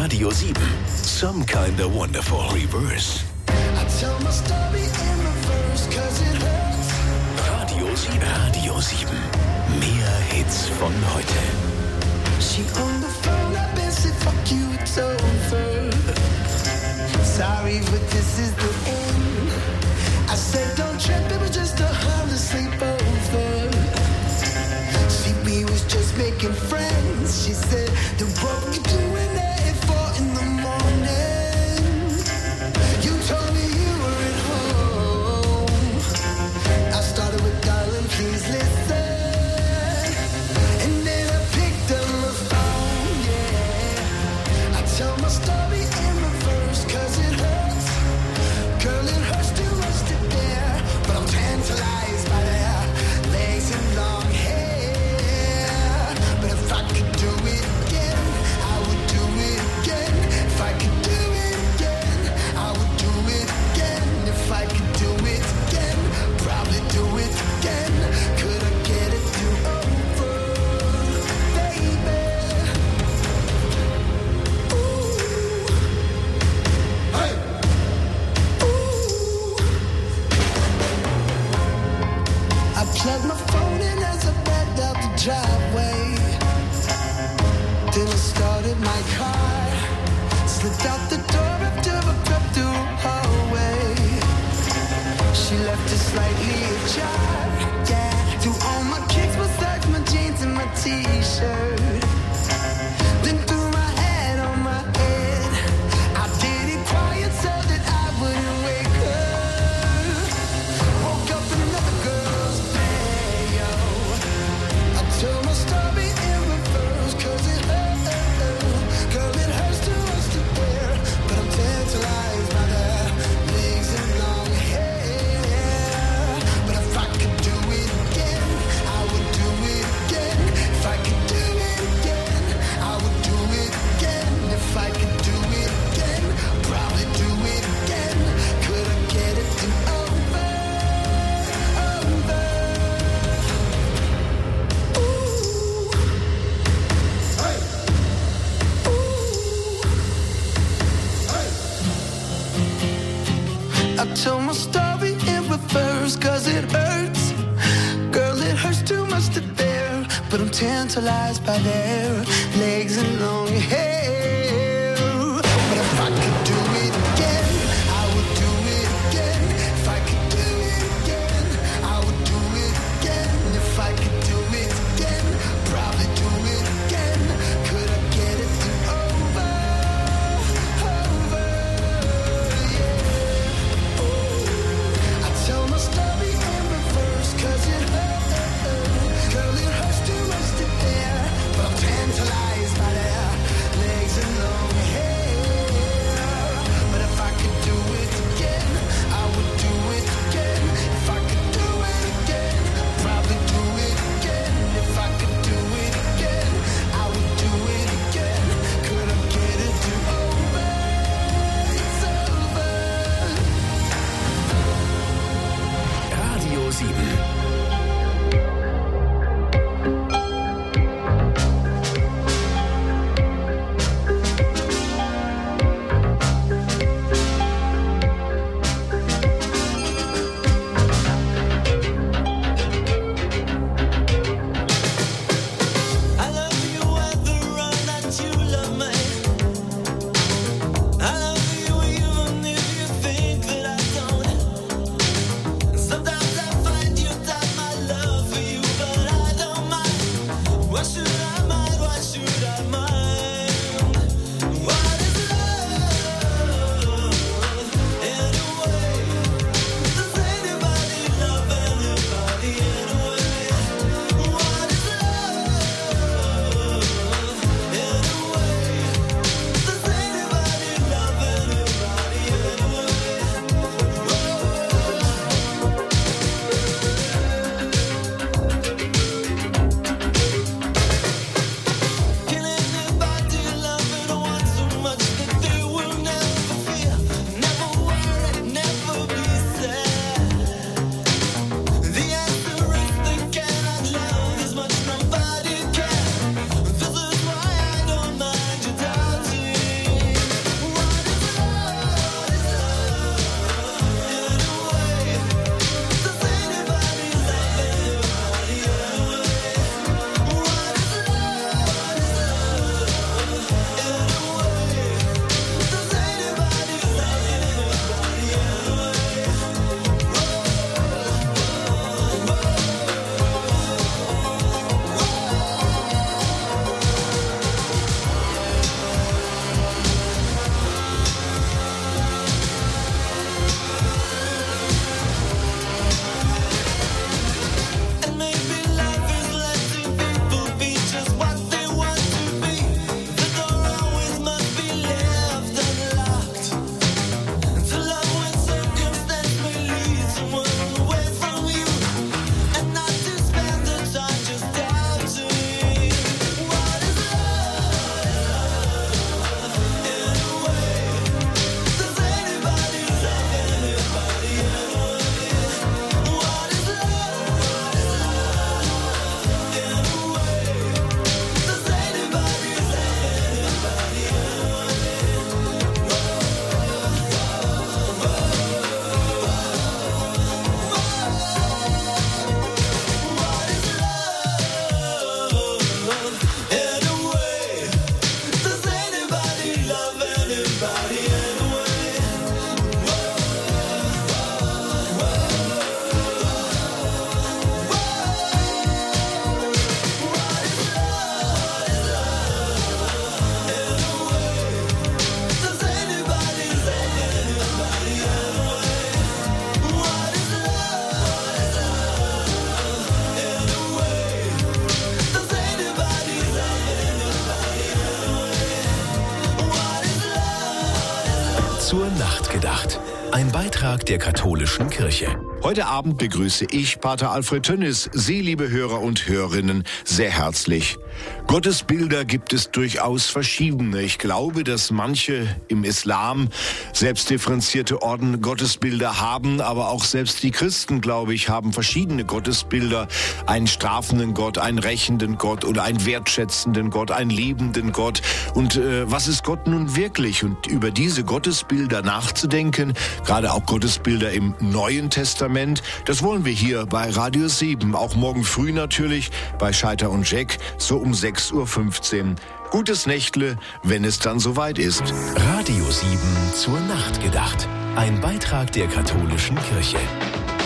Radio 7. Some kind of wonderful reverse. I tell my story in reverse, 'cause it hurts. Radio 7. Radio 7. Mehr Hits von heute. She on the phone, I've been said, fuck you, it's over. Sorry, but this is the end. I said, don't trip, it was just a harmless sleepover. See, we was just making friends. She said, then what we doing there at 4 in the morning? You told me you were at home. I started with, darling, please listen. And then I picked up my phone, yeah. I tell my story in reverse, 'cause it hurts. Girl, it hurts too much to bear, but I'm tantalized by their legs and long hair. But if I could do it again, I would do it again. If I could do it again, I would do it again. If I could do it again, probably do it again. Could I get it to over, baby? Hey! I plugged my phone in as I backed out the driveway. Then I started my car, slipped out the door after I crept through a hallway. She left it slightly ajar, yeah. Threw all my kicks, besides my jeans and my t-shirt. Then threw my head on my head. I did it quiet so that I wouldn't wake her. Woke up in another girl's bed, yo. I tell my story in reverse, 'cause it hurts. Girl, it hurts too much to bear, but I'm tantalized by their legs and long hair. But if I could do it again, I would do it again. If I could do it again, I would do it again. If I could do it again, probably do it again. Could I get it to over? Ooh. Hey. I tell my story in reverse, 'cause it hurts. Girl, it hurts too much to bear, but I'm tantalized by their legs and long hair. But if I could do it again, I would do it again. If I could do it again, I would do it again. If I could do it again, probably do it again. Could I get it to over, yeah. Ooh. I tell my story in reverse, 'cause it hurts. Girl, it hurts too much to bear, but I'm tantalized by their legs and Nacht gedacht. Ein Beitrag der katholischen Kirche. Heute Abend begrüße ich Pater Alfred Tönnis, Sie, liebe Hörer und Hörerinnen, sehr herzlich. Gottesbilder gibt es durchaus verschiedene. Ich glaube, dass manche im Islam selbstdifferenzierte Orden Gottesbilder haben, aber auch selbst die Christen, glaube ich, haben verschiedene Gottesbilder. Einen strafenden Gott, einen rächenden Gott oder einen wertschätzenden Gott, einen liebenden Gott. Und was ist Gott nun wirklich? Und über diese Gottesbilder nachzudenken, gerade auch Gottesbilder im Neuen Testament, das wollen wir hier bei Radio 7, auch morgen früh natürlich bei Scheiter und Jack, so um 6.15 Uhr. Gutes Nächtle, wenn es dann soweit ist. Radio 7 zur Nacht gedacht. Ein Beitrag der katholischen Kirche.